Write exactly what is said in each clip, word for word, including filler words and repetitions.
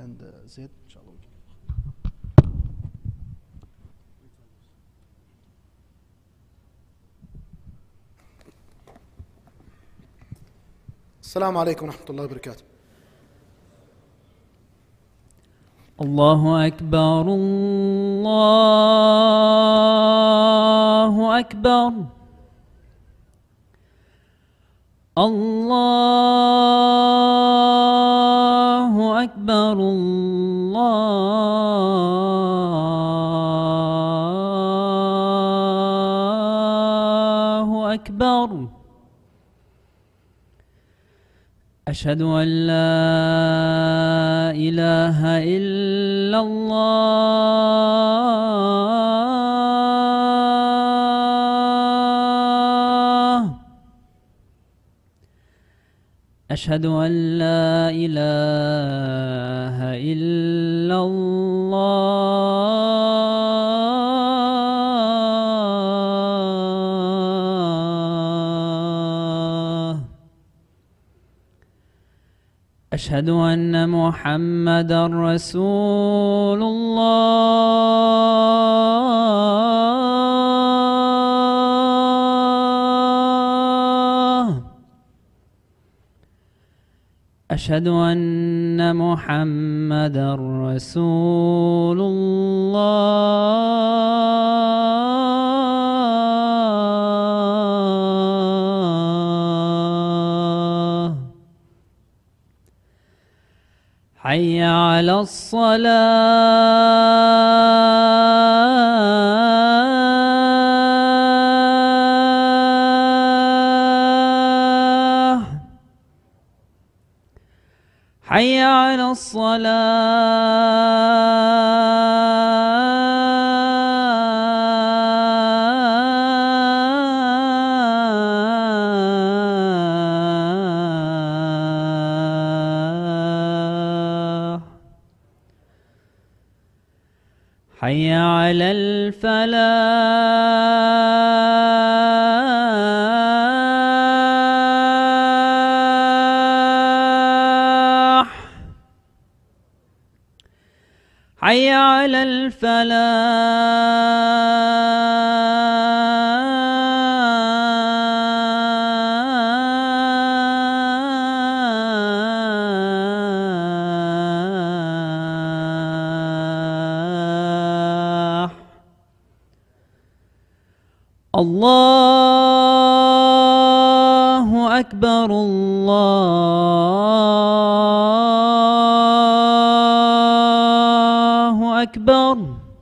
and uh, Zaid, inshallah. السلام عليكم ورحمة الله وبركاته. الله أكبر الله أكبر الله أكبر الله أكبر. أشهد أن لا إله إلا الله. أشهد أن لا إله إلا الله. أشهد أن محمدًا رسول الله. أشهد أن محمدًا رسول الله. حي على الصلاة. حي على الصلاة. حي على الفلاح. حي على الفلاح. الله أكبر الله أكبر.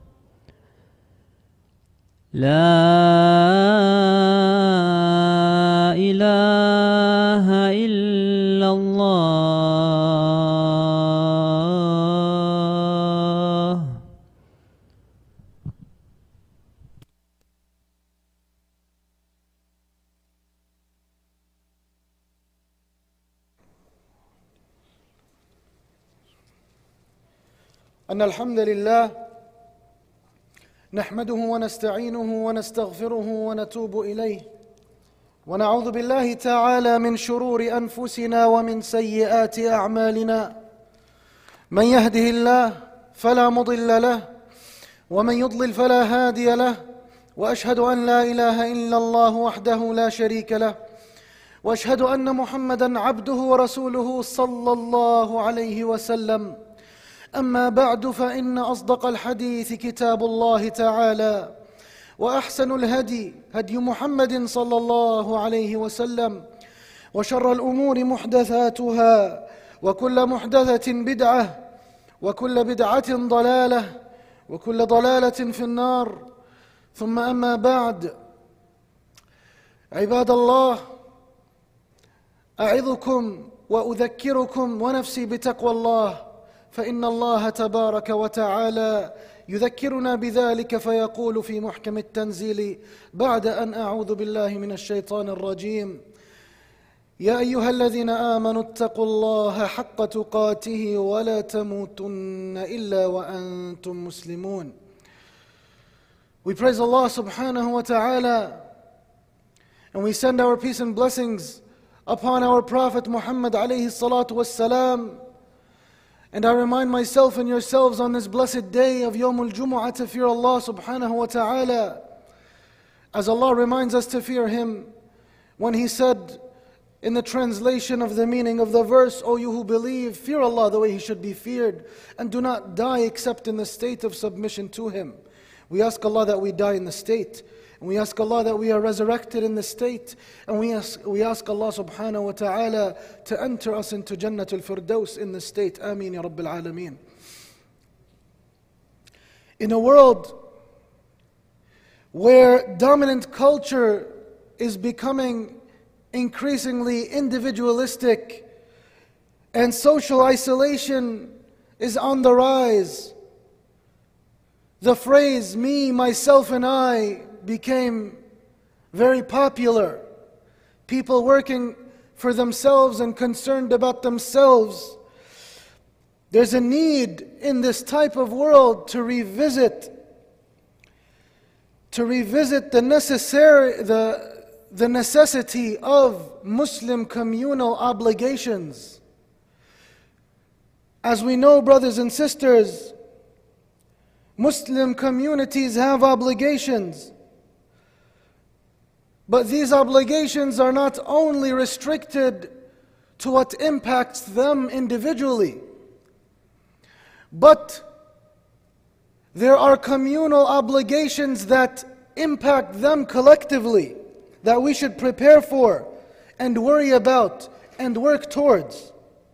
لا إله إلا الله. أن الحمد لله نحمده ونستعينه ونستغفره ونتوب إليه، ونعوذ بالله تعالى من شرور أنفسنا ومن سيئات أعمالنا. من يهده الله فلا مضل له، ومن يضلل فلا هادي له. وأشهد أن لا إله إلا الله وحده لا شريك له، وأشهد أن محمدًا عبده ورسوله صلى الله عليه وسلم. أما بعد، فإن أصدق الحديث كتاب الله تعالى، وأحسن الهدي هدي محمد صلى الله عليه وسلم، وشر الأمور محدثاتها، وكل محدثة بدعة، وكل بدعة ضلالة، وكل ضلالة في النار. ثم أما بعد، عباد الله، أعظكم وأذكركم ونفسي بتقوى الله، فإن الله تبارك وتعالى يذكرنا بذلك فيقول في محكم التنزيل بعد أن أعوذ بالله من الشيطان الرجيم: يا أيها الذين آمنوا اتقوا الله حق تقاته ولا تموتن إلا وأنتم مسلمون. We praise Allah subhanahu wa ta'ala, and we send our peace and blessings upon our Prophet Muhammad alayhi salatu wassalam, And I remind myself and yourselves on this blessed day of Yawmul Jumu'ah to fear Allah subhanahu wa ta'ala, as Allah reminds us to fear Him when He said in the translation of the meaning of the verse, O you who believe, fear Allah the way He should be feared, and do not die except in the state of submission to Him. We ask Allah that we die in the state, and we ask Allah that we are resurrected in the state, and we ask, we ask Allah subhanahu wa ta'ala to enter us into Jannatul Firdaus in the state. Ameen ya Rabbil Alameen. In a world where dominant culture is becoming increasingly individualistic and social isolation is on the rise, the phrase me, myself and I became very popular. People working for themselves and concerned about themselves. There's a need in this type of world to revisit to revisit the necessary the the necessity of Muslim communal obligations. As we know, brothers and sisters, Muslim communities have obligations. But these obligations are not only restricted to what impacts them individually, but there are communal obligations that impact them collectively, that we should prepare for and worry about and work towards.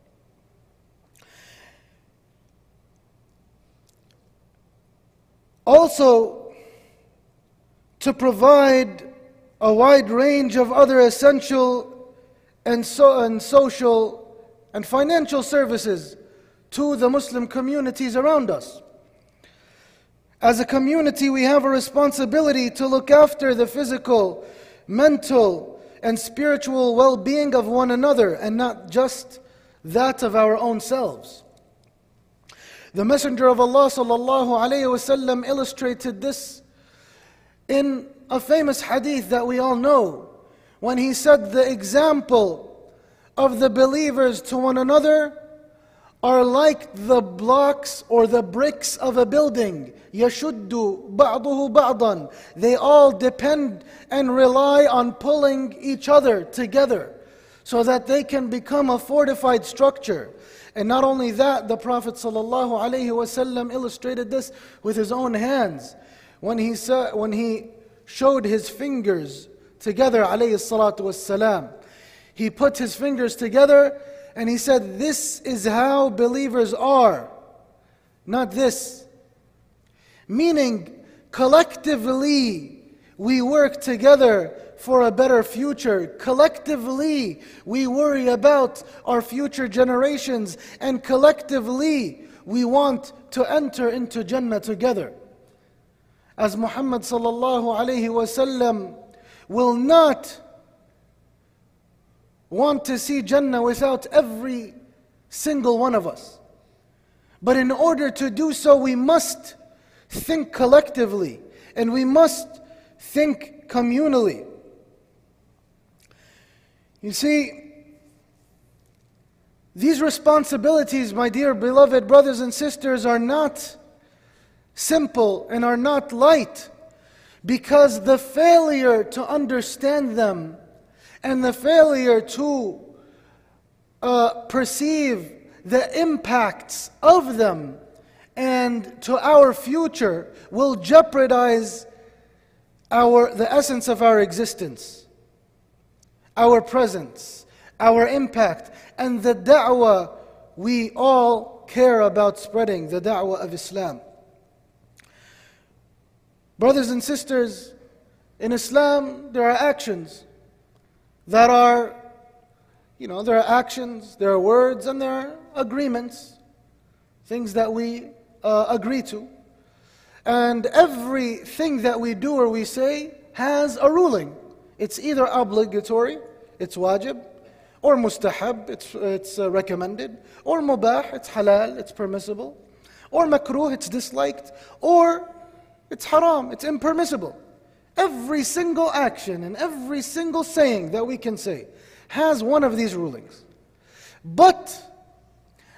Also, to provide a wide range of other essential and, so, and social and financial services to the Muslim communities around us. As a community, we have a responsibility to look after the physical, mental, and spiritual well-being of one another, and not just that of our own selves. The Messenger of Allah sallallahu alayhi wa sallam illustrated this in a famous hadith that we all know, when he said the example of the believers to one another are like the blocks or the bricks of a building. يَشُدُّ بَعْضُهُ بَعْضًا. They all depend and rely on pulling each other together so that they can become a fortified structure. And not only that, the Prophet ﷺ illustrated this with his own hands when he said, when he showed his fingers together, alayhi salatu wassalam. He put his fingers together and he said, this is how believers are, not this. Meaning, collectively, we work together for a better future. Collectively, we worry about our future generations, and collectively, we want to enter into Jannah together. As Muhammad sallallahu alayhi wa sallam will not want to see Jannah without every single one of us. But in order to do so, we must think collectively, and we must think communally. You see, these responsibilities, my dear beloved brothers and sisters, are not simple and are not light, because the failure to understand them and the failure to uh, perceive the impacts of them and to our future will jeopardize our, the essence of our existence, our presence, our impact, and the da'wah we all care about spreading, the da'wah of Islam. Brothers and sisters, in Islam there are actions that are, you know, there are actions, there are words, and there are agreements, things that we uh, agree to. And everything that we do or we say has a ruling. It's either obligatory, it's wajib, or mustahab, it's, it's uh, recommended, or mubah, it's halal, it's permissible, or makruh, it's disliked, or it's haram, it's impermissible. Every single action and every single saying that we can say has one of these rulings. But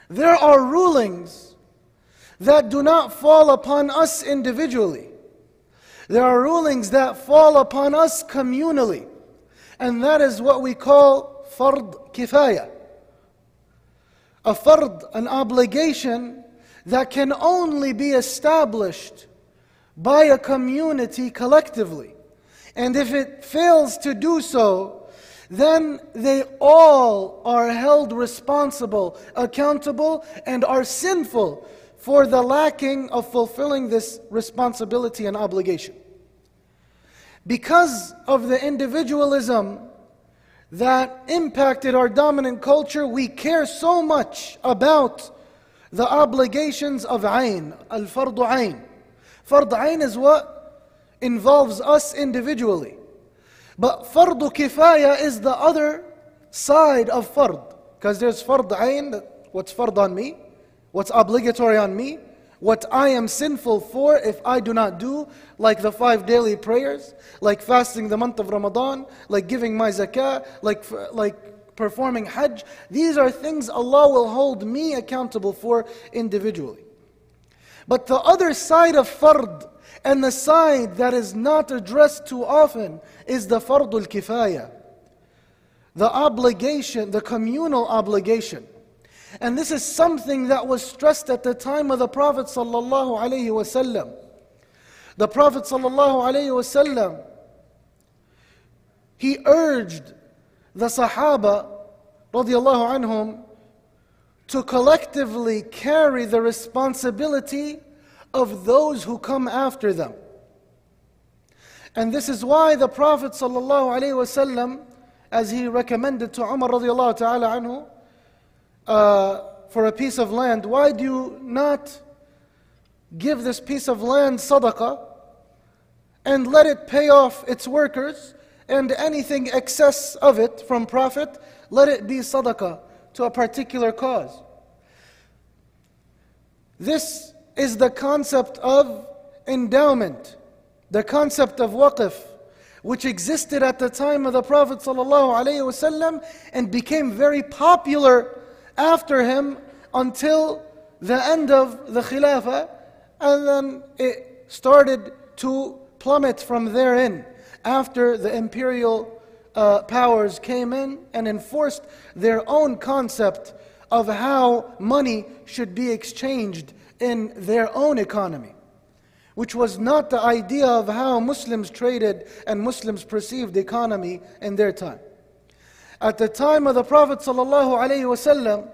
there are rulings that do not fall upon us individually. There are rulings that fall upon us communally. And that is what we call fard kifaya. A fard, an obligation that can only be established by a community collectively. And if it fails to do so, then they all are held responsible, accountable, and are sinful for the lacking of fulfilling this responsibility and obligation. Because of the individualism that impacted our dominant culture, we care so much about the obligations of ayn, al-fardu ayn. Fard ayn is what involves us individually. But fardu kifaya is the other side of fard. Because there's fard ayn, what's fard on me, what's obligatory on me, what I am sinful for if I do not do, like the five daily prayers, like fasting the month of Ramadan, like giving my zakah, like, like performing hajj. These are things Allah will hold me accountable for individually. But the other side of fard, and the side that is not addressed too often, is the fardul kifaya. The obligation, the communal obligation. And this is something that was stressed at the time of the Prophet sallallahu alaihi wasallam. The Prophet sallallahu alaihi wasallam, he urged the Sahaba radiallahu anhum to collectively carry the responsibility of those who come after them. And this is why the Prophet sallallahu alaihi wasallam, as he recommended to Umar radiallahu ta'ala anhu, Uh, for a piece of land, why do you not give this piece of land sadaqah and let it pay off its workers, and anything excess of it from profit, let it be sadaqah to a particular cause? This is the concept of endowment, the concept of waqf, which existed at the time of the Prophet ﷺ and became very popular after him until the end of the Khilafah, and then it started to plummet from therein after the imperial uh, powers came in and enforced their own concept of how money should be exchanged in their own economy, which was not the idea of how Muslims traded and Muslims perceived economy in their time. At the time of the Prophet ﷺ,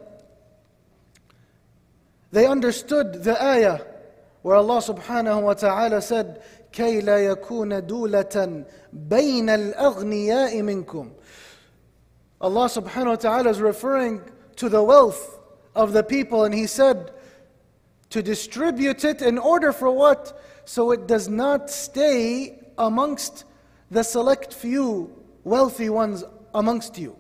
they understood the ayah where Allah subhanahu wa ta'ala said, كَيْ لَا يَكُونَ دُولَةً بَيْنَ الْأَغْنِيَاءِ مِنْكُمْ. Allah subhanahu wa ta'ala is referring to the wealth of the people, and He said to distribute it in order for what? So it does not stay amongst the select few wealthy ones amongst you.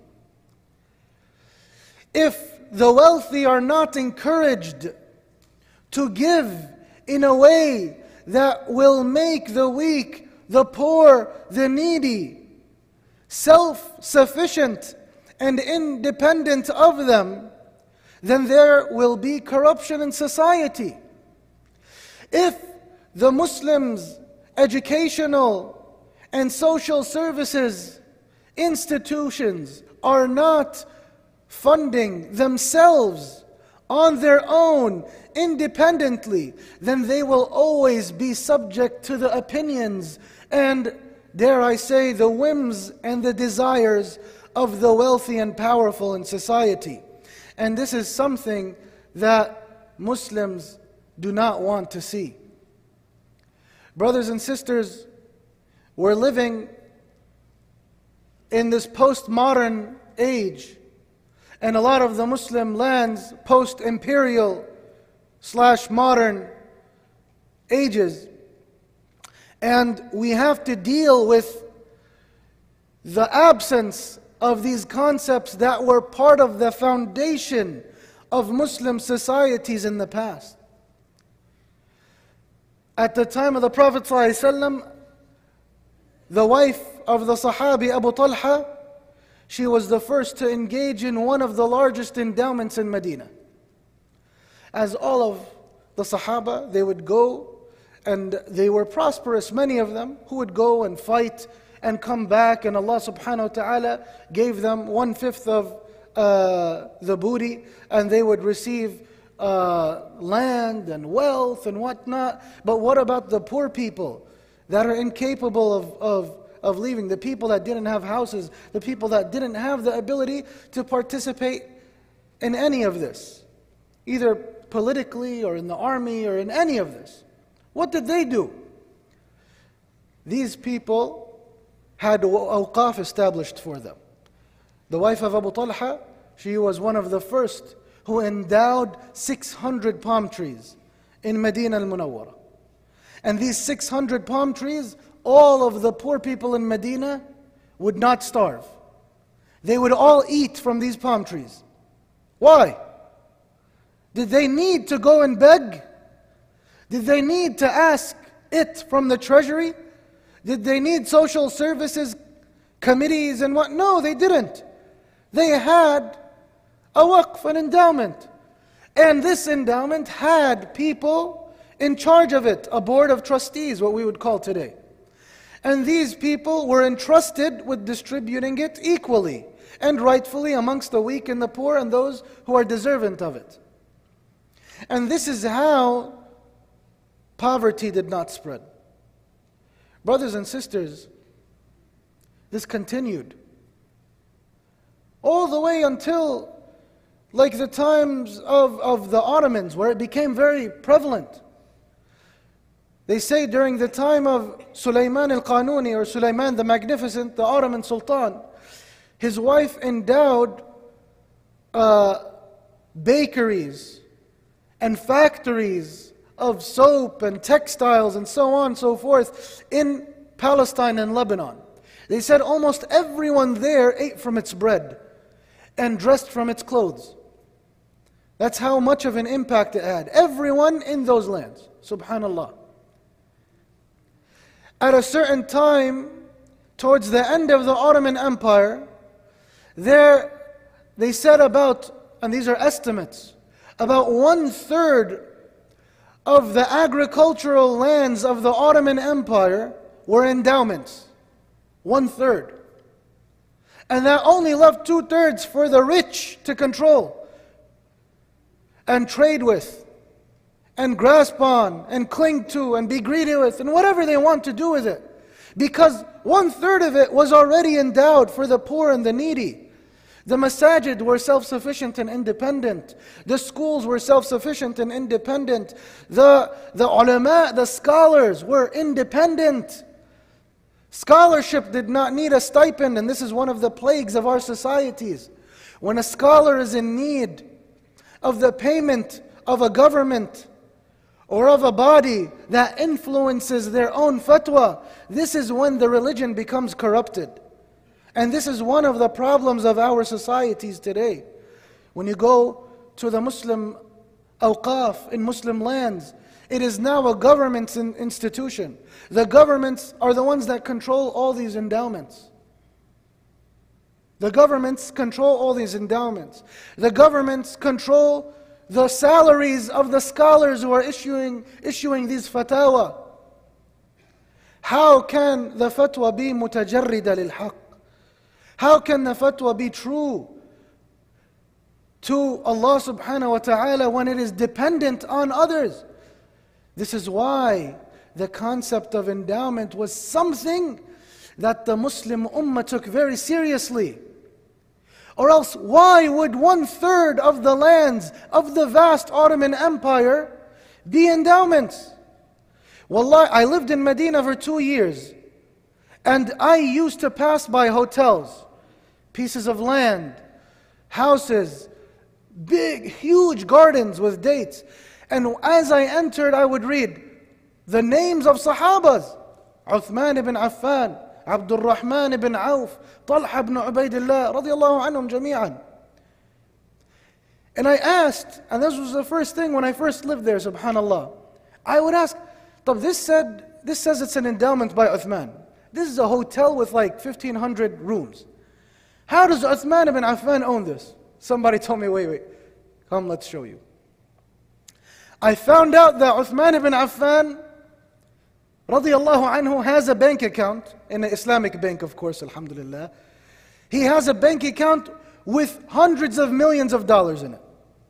If the wealthy are not encouraged to give in a way that will make the weak, the poor, the needy self-sufficient and independent of them, then there will be corruption in society. If the Muslims' educational and social services institutions are not funding themselves on their own independently, then they will always be subject to the opinions and, dare I say, the whims and the desires of the wealthy and powerful in society. And this is something that Muslims do not want to see. Brothers and sisters, we're living in this postmodern age, and a lot of the Muslim lands, post-imperial slash modern ages. And we have to deal with the absence of these concepts that were part of the foundation of Muslim societies in the past. At the time of the Prophet ﷺ, the wife of the Sahabi Abu Talha, she was the first to engage in one of the largest endowments in Medina. as all of the Sahaba, they would go, and they were prosperous, many of them, who would go and fight and come back, and Allah subhanahu wa ta'ala gave them one-fifth of uh, the booty, and they would receive uh, land and wealth and whatnot. But what about the poor people that are incapable of, of, of leaving, the people that didn't have houses, the people that didn't have the ability to participate in any of this, either politically or in the army or in any of this? What did they do? These people had awqaf established for them. The wife of Abu Talha, she was one of the first who endowed six hundred palm trees in Medina al-Munawwara. And these six hundred palm trees, all of the poor people in Medina would not starve. They would all eat from these palm trees. Why? Did they need to go and beg? Did they need to ask it from the treasury? Did they need social services committees and what? No, they didn't. They had a waqf, an endowment. And this endowment had people in charge of it, a board of trustees, what we would call today. And these people were entrusted with distributing it equally and rightfully amongst the weak and the poor and those who are deserving of it. And this is how poverty did not spread. Brothers and sisters, this continued all the way until like the times of, of the Ottomans, where it became very prevalent. They say during the time of Sulaiman al-Qanuni, or Sulaiman the Magnificent, the Ottoman Sultan, his wife endowed uh, bakeries and factories of soap and textiles and so on and so forth in Palestine and Lebanon. They said almost everyone there ate from its bread and dressed from its clothes. That's how much of an impact it had. Everyone in those lands, subhanallah. At a certain time, towards the end of the Ottoman Empire, there they said about, and these are estimates, about one third of the agricultural lands of the Ottoman Empire were endowments. One third. And that only left two thirds for the rich to control and trade with and grasp on and cling to and be greedy with and whatever they want to do with it. Because one third of it was already endowed for the poor and the needy. The masajid were self-sufficient and independent. The schools were self-sufficient and independent. The, the ulama, the scholars were independent. Scholarship did not need a stipend, and this is one of the plagues of our societies. When a scholar is in need of the payment of a government or of a body that influences their own fatwa, this is when the religion becomes corrupted. And this is one of the problems of our societies today. When you go to the Muslim awqaf in Muslim lands, it is now a government institution. The governments are the ones that control all these endowments. The governments control all these endowments. The governments control the salaries of the scholars who are issuing, issuing these fatwa. How can the fatwa be mutajarrida lil haqq? How can the fatwa be true to Allah subhanahu wa ta'ala when it is dependent on others? This is why the concept of endowment was something that the Muslim ummah took very seriously. Or else, why would one third of the lands of the vast Ottoman Empire be endowments? Wallahi, I lived in Medina for two years. And I used to pass by hotels, pieces of land, houses, big, huge gardens with dates. And as I entered, I would read the names of Sahabas. Uthman ibn Affan, Abdul Rahman ibn Auf, Talha ibn Ubaidillah, radiyallahu anhum jami'an. And I asked, and this was the first thing when I first lived there, subhanallah. I would ask, this said, this says it's an endowment by Uthman. This is a hotel with like fifteen hundred rooms. How does Uthman ibn Affan own this? Somebody told me, wait, wait, come, let's show you. I found out that Uthman ibn Affan radiyallahu anhu has a bank account, in an Islamic bank of course, alhamdulillah. He has a bank account with hundreds of millions of dollars in it.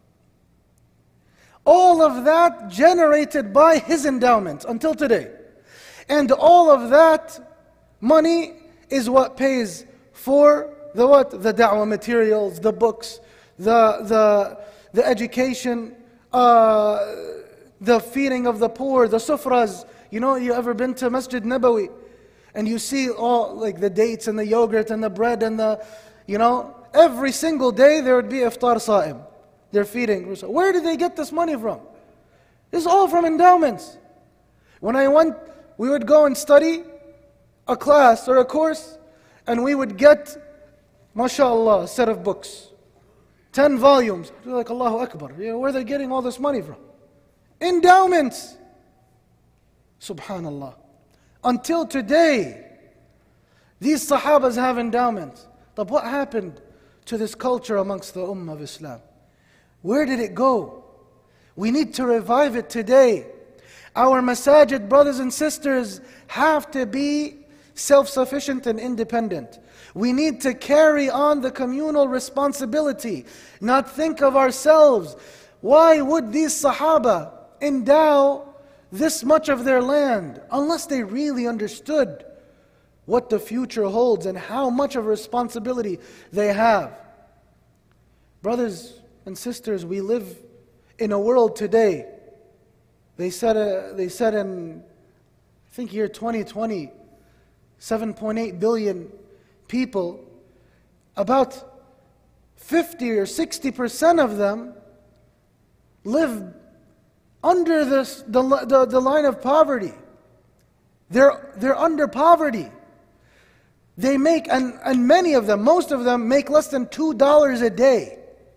All of that generated by his endowments until today. And all of that money is what pays for the what? The da'wah materials, the books, the, the, the education, uh, the feeding of the poor, the sufras. You know, you ever been to Masjid Nabawi? And you see all like the dates and the yogurt and the bread and the, you know, every single day there would be iftar sa'im. They're feeding. Where did they get this money from? It's all from endowments. When I went, we would go and study a class or a course, and we would get, mashallah, a set of books. Ten volumes. We're like, Allahu Akbar. You know, where are they getting all this money from? Endowments. Subhanallah. Until today, these Sahabas have endowments. But what happened to this culture amongst the Ummah of Islam? Where did it go? We need to revive it today. Our masajid brothers and sisters have to be self-sufficient and independent. We need to carry on the communal responsibility, not think of ourselves. Why would these Sahaba endow this much of their land unless they really understood what the future holds and how much of a responsibility they have? Brothers and sisters, we live in a world today. They said, uh, they said in, I think year twenty twenty, seven point eight billion people, about fifty or sixty percent of them live under this, the, the, the line of poverty. They're, they're under poverty. They make, and, and many of them, most of them, make less than two dollars a day.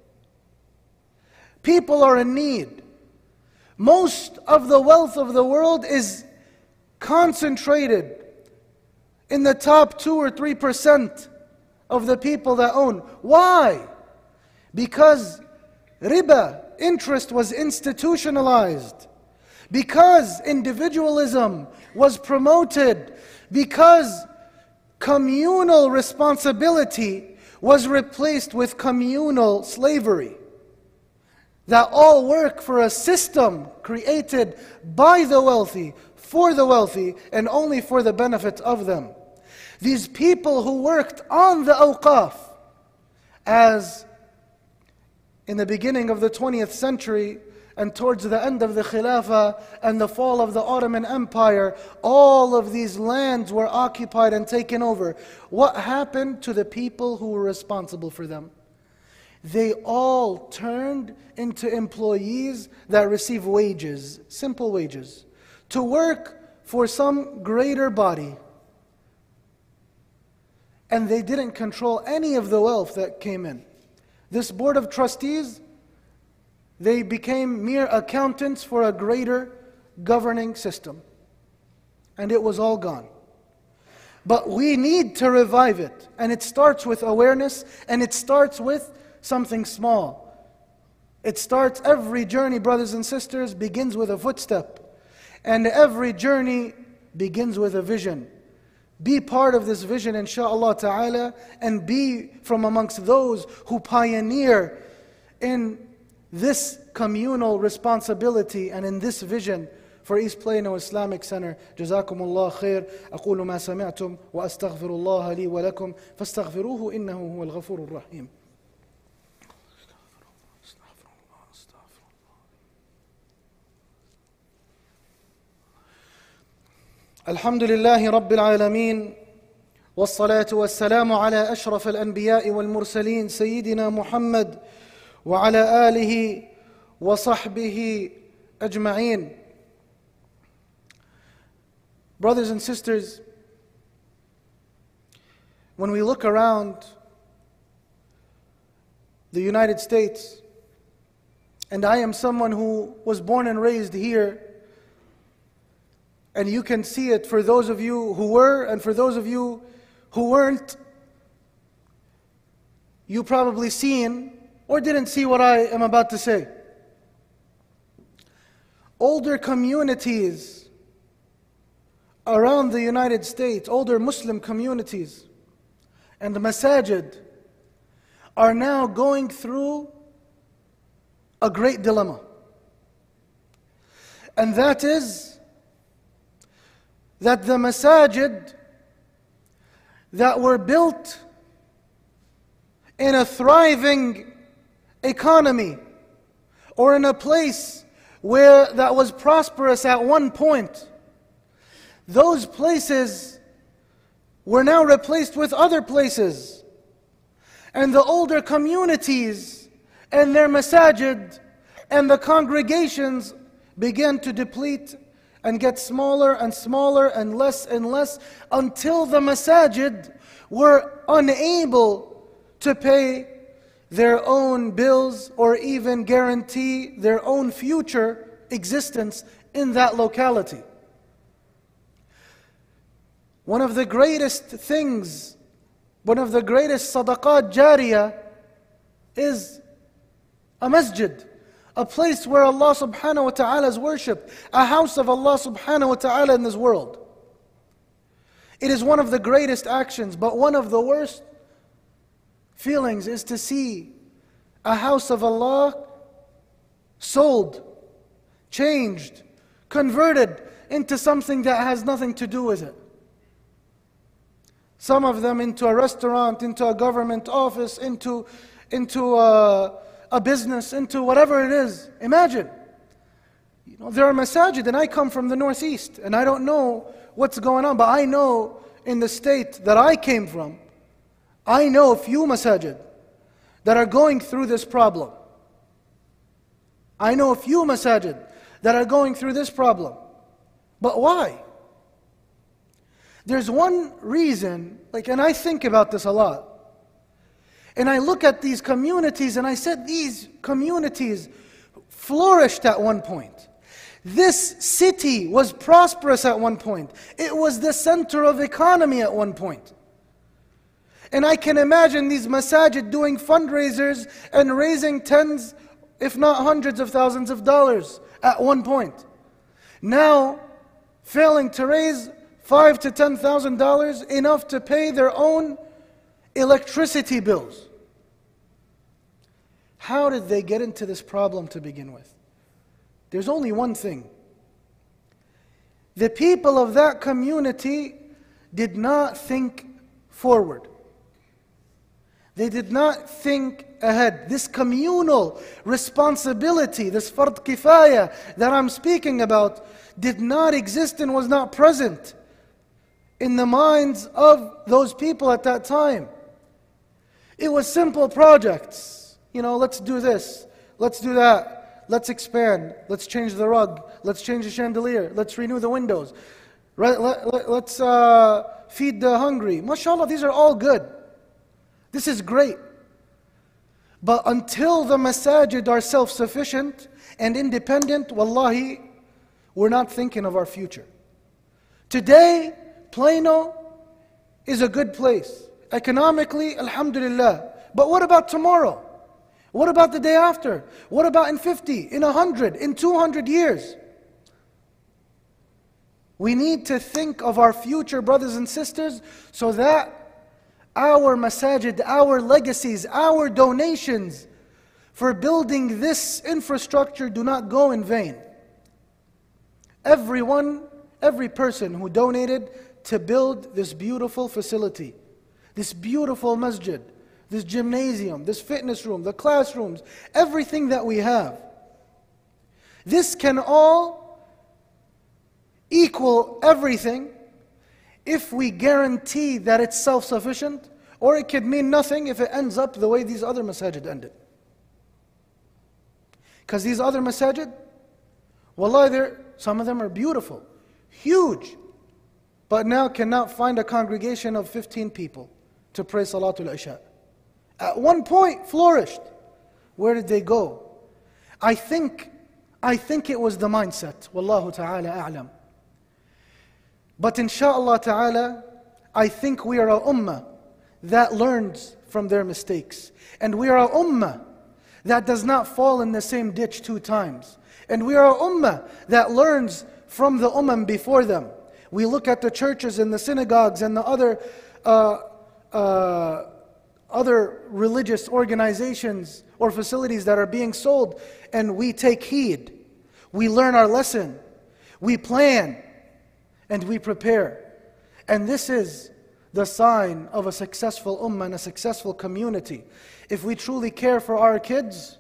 People are in need. Most of the wealth of the world is concentrated in the top two or three percent of the people that own. Why? Because riba, interest, was institutionalized. Because individualism was promoted. Because communal responsibility was replaced with communal slavery. That all work for a system created by the wealthy, for the wealthy, and only for the benefit of them. These people who worked on the awqaf, as in the beginning of the twentieth century and towards the end of the Khilafah and the fall of the Ottoman Empire, all of these lands were occupied and taken over. What happened to the people who were responsible for them? They all turned into employees that receive wages, simple wages, to work for some greater body. And they didn't control any of the wealth that came in. This board of trustees, they became mere accountants for a greater governing system. And it was all gone. But we need to revive it. And it starts with awareness, and it starts with something small. It starts, every journey, brothers and sisters, begins with a footstep. And every journey begins with a vision. Be part of this vision, insha'Allah ta'ala, and be from amongst those who pioneer in this communal responsibility and in this vision for East Plano Islamic Center. جزاكم الله خير. أقول ما سمعتم وأستغفر الله لي ولكم فاستغفروه إنه هو الغفور الرحيم. الحمد لله رب العالمين والصلاة والسلام على أشرف الأنبياء والمرسلين سيدنا محمد وعلى آله وصحبه أجمعين. Brothers and sisters, when we look around the United States, and I am someone who was born and raised here, and you can see it for those of you who were, and for those of you who weren't, you probably seen or didn't see what I am about to say. older communities around the United States, older Muslim communities, and the masajid are now going through a great dilemma. And that is that the masajid that were built in a thriving economy or in a place where that was prosperous at one point, those places were now replaced with other places. And the older communities and their masajid and the congregations began to deplete and get smaller and smaller and less and less until the masajid were unable to pay their own bills or even guarantee their own future existence in that locality. One of the greatest things, one of the greatest sadaqat jariyah is a masjid, a place where Allah subhanahu wa ta'ala is worshipped, a house of Allah subhanahu wa ta'ala in this world. It is one of the greatest actions, but one of the worst feelings is to see a house of Allah sold, changed, converted into something that has nothing to do with it. Some of them into a restaurant, into a government office, into, into a, a business, into whatever it is. Imagine, you know, there are masajid, and I come from the northeast, and I don't know what's going on, but I know in the state that I came from, I know a few masajid that are going through this problem. I know a few masajid that are going through this problem. But why? There's one reason, like, and I think about this a lot. And I look at these communities and I said, these communities flourished at one point. This city was prosperous at one point. It was the center of economy at one point. And I can imagine these masajid doing fundraisers and raising tens, if not hundreds of thousands of dollars at one point. Now, failing to raise five to ten thousand dollars, enough to pay their own electricity bills. How did they get into this problem to begin with? There's only one thing. The people of that community did not think forward. They did not think ahead. This communal responsibility, this fard kifaya that I'm speaking about, did not exist and was not present in the minds of those people at that time. It was simple projects. You know, let's do this, let's do that, let's expand, let's change the rug, let's change the chandelier, let's renew the windows, right? Let, let, let's uh, feed the hungry. MashaAllah, these are all good. This is great. But until the masajid are self-sufficient and independent, wallahi, we're not thinking of our future. Today, Plano is a good place. Economically, alhamdulillah. But what about tomorrow? What about the day after? What about in fifty, in one hundred, in two hundred years? We need to think of our future, brothers and sisters, so that our masajid, our legacies, our donations for building this infrastructure do not go in vain. Everyone, every person who donated to build this beautiful facility, this beautiful masjid, this gymnasium, this fitness room, the classrooms, everything that we have, this can all equal everything if we guarantee that it's self-sufficient, or it could mean nothing if it ends up the way these other masajid ended. Because these other masajid, wallahi, some of them are beautiful, huge, but now cannot find a congregation of fifteen people to pray Salatul Isha. At one point flourished. Where did they go? I think, I think it was the mindset. Wallahu ta'ala a'lam. But insha'Allah ta'ala, I think we are a ummah that learns from their mistakes. And we are a ummah that does not fall in the same ditch two times. And we are a ummah that learns from the ummah before them. We look at the churches and the synagogues and the other uh, uh, other religious organizations or facilities that are being sold, and we take heed. We learn our lesson. We plan and we prepare. And this is the sign of a successful ummah and a successful community. If we truly care for our kids,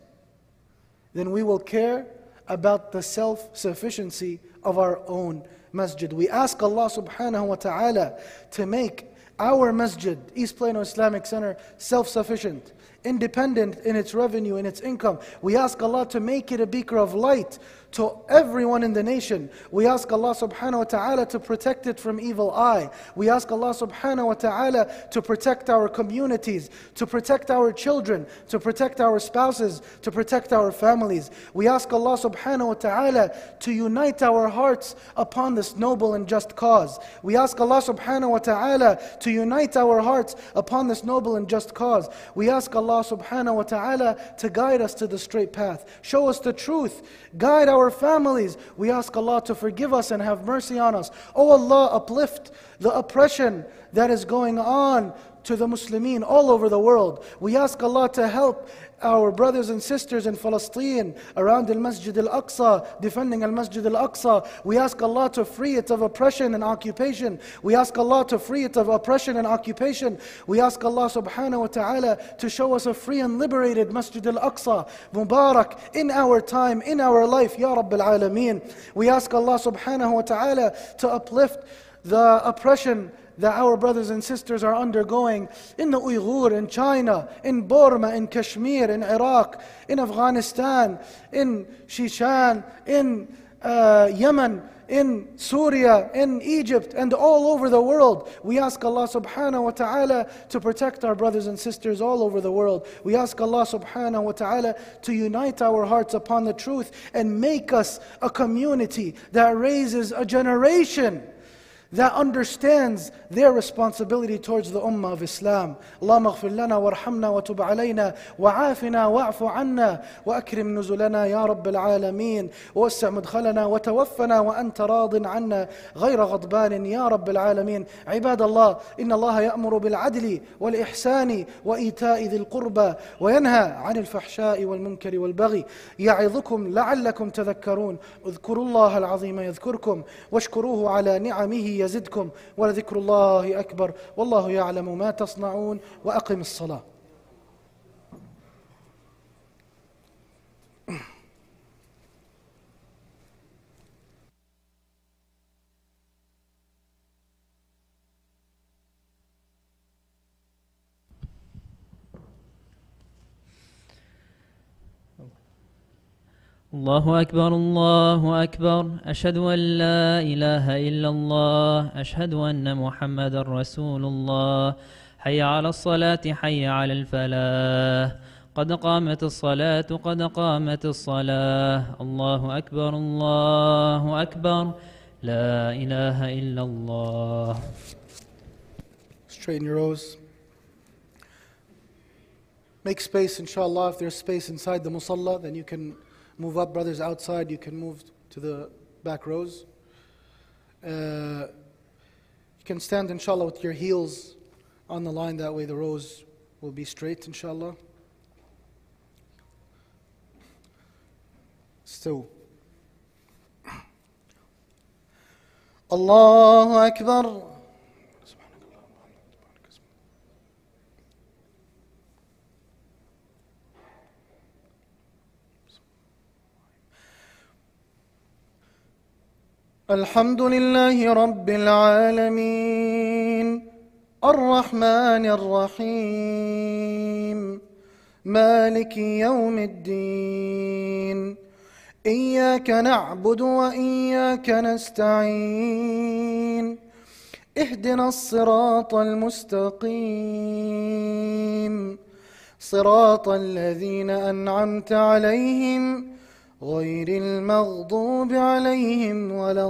then we will care about the self-sufficiency of our own masjid. We ask Allah subhanahu wa ta'ala to make our masjid, East Plano Islamic Center, self-sufficient, independent in its revenue, in its income. We ask Allah to make it a beacon of light to everyone in the nation. We ask Allah subhanahu wa ta'ala to protect it from evil eye. We ask Allah subhanahu wa ta'ala to protect our communities, to protect our children, to protect our spouses, to protect our families. We ask Allah subhanahu wa ta'ala to unite our hearts upon this noble and just cause. We ask Allah subhanahu wa ta'ala to unite our hearts upon this noble and just cause. We ask Allah subhanahu wa ta'ala to guide us to the straight path. Show us the truth. Guide our families. We ask Allah to forgive us and have mercy on us. Oh Allah, uplift the oppression that is going on to the Muslimin all over the world. We ask Allah to help our brothers and sisters in Palestine, around the Masjid al-Aqsa, defending al-Masjid al-Aqsa. We ask Allah to free it of oppression and occupation. We ask Allah to free it of oppression and occupation. We ask Allah subhanahu wa ta'ala to show us a free and liberated Masjid al-Aqsa, Mubarak, in our time, in our life, Ya Rabbil Alameen. We ask Allah subhanahu wa ta'ala to uplift the oppression that our brothers and sisters are undergoing in the Uyghur, in China, in Burma, in Kashmir, in Iraq, in Afghanistan, in Shishan, in uh, Yemen, in Syria, in Egypt, and all over the world. We ask Allah subhanahu wa ta'ala to protect our brothers and sisters all over the world. We ask Allah subhanahu wa ta'ala to unite our hearts upon the truth and make us a community that raises a generation that understands their responsibility towards the ummah of Islam. اللهم اغفر لنا وارحمنا وتب علينا وعافنا واعف عنا وأكرم نزلنا يا رب العالمين ووسع مدخلنا وتوفنا وأنت راض عنا غير غضبان يا رب العالمين. عباد الله، إن الله يأمر بالعدل والإحسان وإيتاء ذي القربى وينهى عن الفحشاء والمنكر والبغي يعظكم لعلكم تذكرون. اذكروا الله العظيم يذكركم واشكروه على نعمه يزدكم ولذكر الله أكبر والله يعلم ما تصنعون وأقم الصلاة. الله أكبر الله أكبر أشهد أن لا إله إلا الله أشهد أن محمد رسول الله حي على الصلاة حي على الفلاح قد قامت الصلاة قد قامت الصلاة الله أكبر الله أكبر لا إله إلا الله. Straighten your rows. Make space, inshallah. If there's space inside the musalla, then you can move up. Brothers outside, you can move to the back rows. Uh, you can stand, inshallah, with your heels on the line. That way the rows will be straight, inshallah. So, Allahu Akbar. الحمد لله رب العالمين الرحمن الرحيم مالك يوم الدين إياك نعبد وإياك نستعين اهدنا الصراط المستقيم صراط الذين أنعمت عليهم غير المغضوب عليهم ولا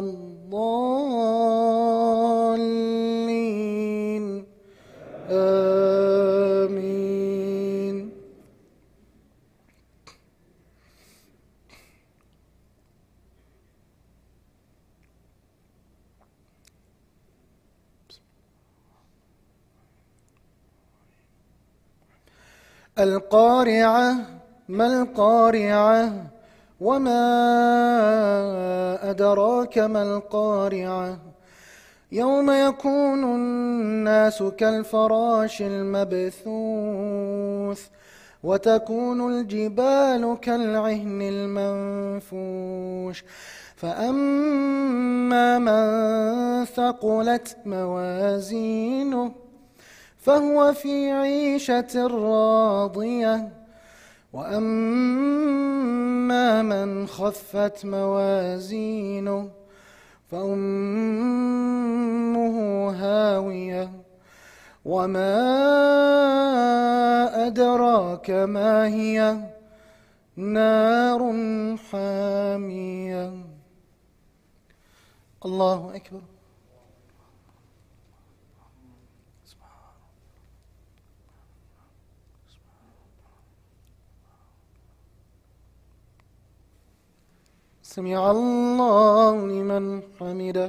الضالين آمين. القارعة ما القارعة وما أدراك ما القارعة يوم يكون الناس كالفراش المبثوث وتكون الجبال كالعهن المنفوش فأما من ثقلت موازينه فهو في عيشة راضية وأما من خفت موازينه فأمه هاوية وما أدراك ما هي نار حامية. الله أكبر. سمع الله لمن حمده.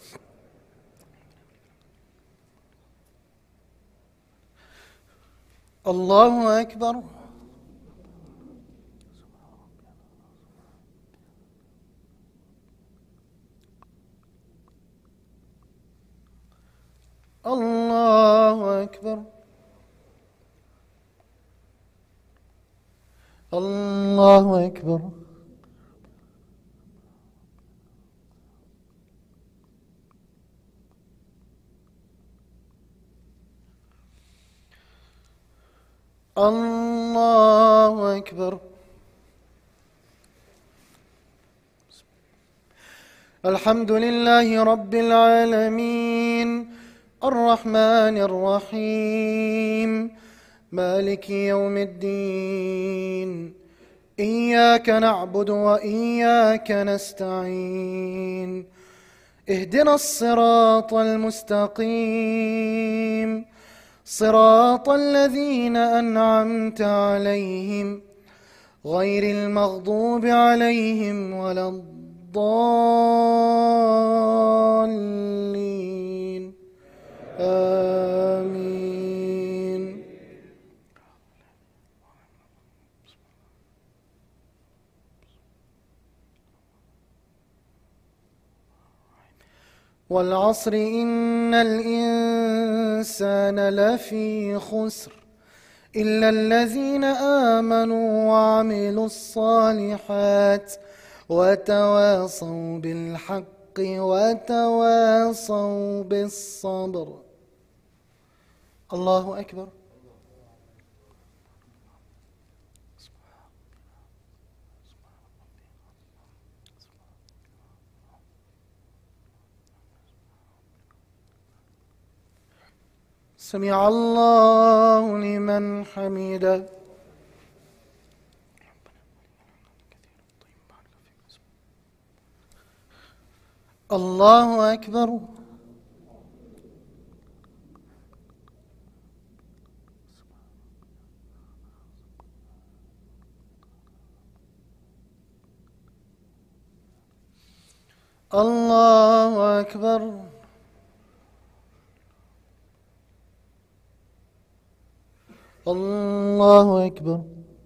الله أكبر. الله أكبر. الله أكبر. الله أكبر. الحمد لله رب العالمين الرحمن الرحيم مالك يوم الدين إياك نعبد وإياك نستعين اهدنا الصراط المستقيم صراط الذين أنعمت عليهم غير المغضوب عليهم ولا الضالين آمين. والعصر إن الإنسان لفي خسر إلا الذين آمنوا وعملوا الصالحات وتواصوا بالحق وتواصوا بالصبر. الله أكبر. سمع الله لمن حمده. الله أكبر. الله أكبر. الله أكبر.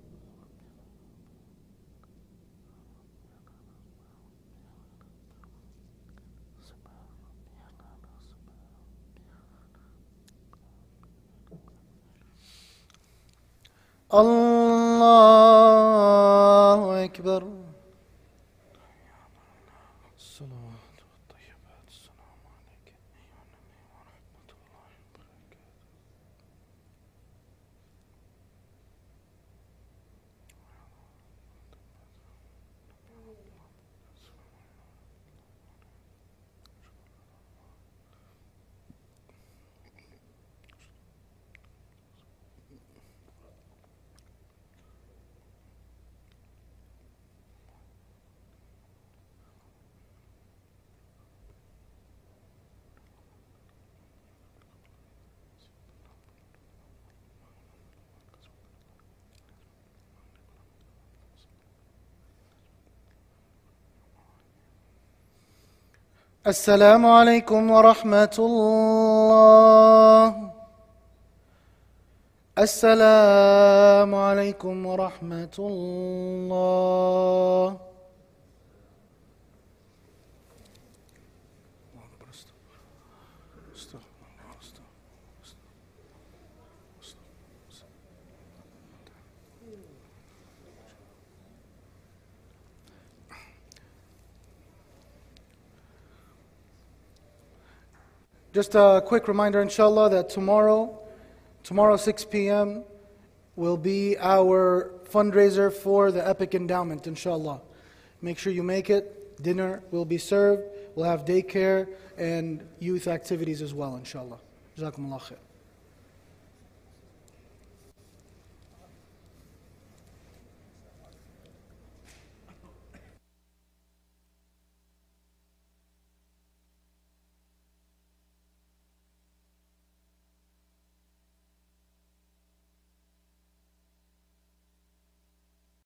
الله أكبر. الصلوات والطيبات السلام عليك أيها النبي ورحمة الله وبركاته. السلام عليكم ورحمة الله. السلام عليكم ورحمة الله. Just a quick reminder, inshallah, that tomorrow, tomorrow six p.m. will be our fundraiser for the Epic Endowment, inshallah. Make sure you make it. Dinner will be served. We'll have daycare and youth activities as well, inshallah. Jazakumullah khair.